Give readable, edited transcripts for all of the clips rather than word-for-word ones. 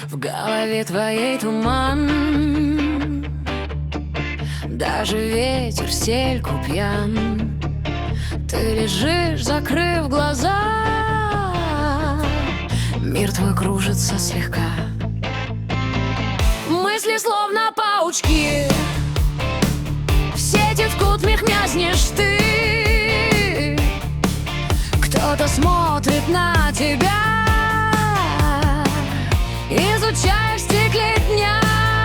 В голове твоей туман, даже ветер в стельку пьян. Ты лежишь, закрыв глаза, мир твой кружится слегка. Мысли словно паучки, в сети ткут, мехмязнешь ты. Кто-то смотрит на тебя, изучая в стекле дня.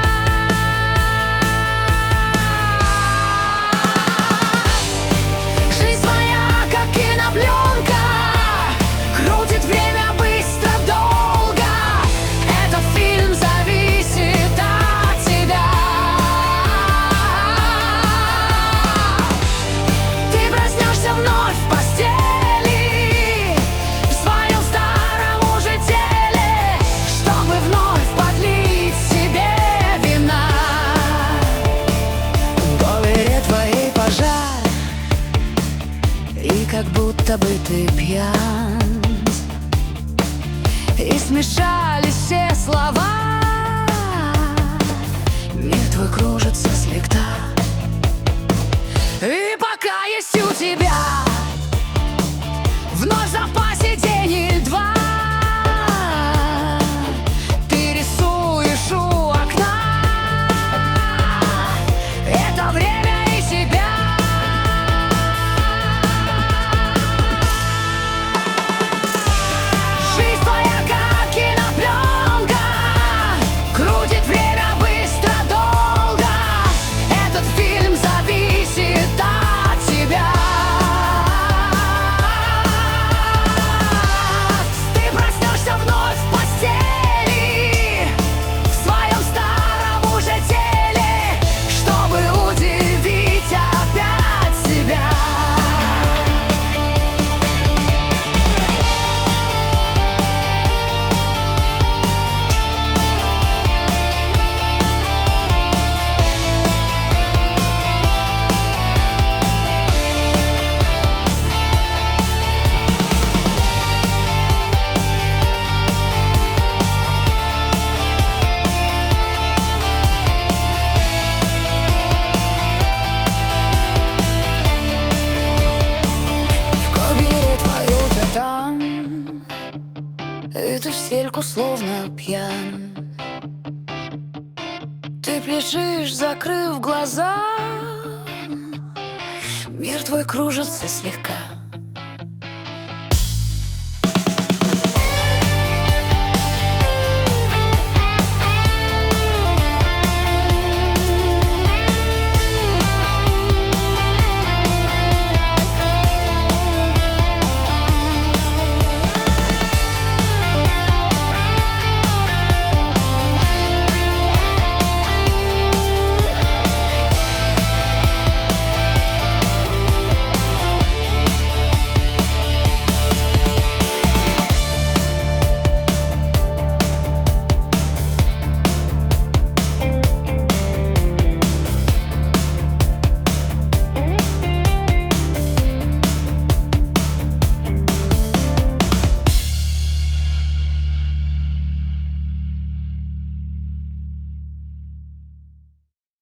Жизнь твоя, как кинопленка, крутит время быстро, долго. Этот фильм зависит от тебя. Ты проснешься вновь в постели, в своем старом уже теле, чтобы вновь подлить себе вина. В голове твоей пожар, и как будто бы ты пьян, и смешались все слова, мир твой кружится слегка. И пока есть у тебя вновь в запасе день или два, ты рисуешь у окна это время и себя. Жизнь твоя, как кинопленка, крутит время быстро, долго. Этот фильм зависит от тебя. Ты проснешься вновь в постели, в своем старом уже теле, чтобы удивить опять себя. В кабине твою там, эту стельку словно пьян. Ты лежишь, закрыв глаза, мир твой кружится слегка.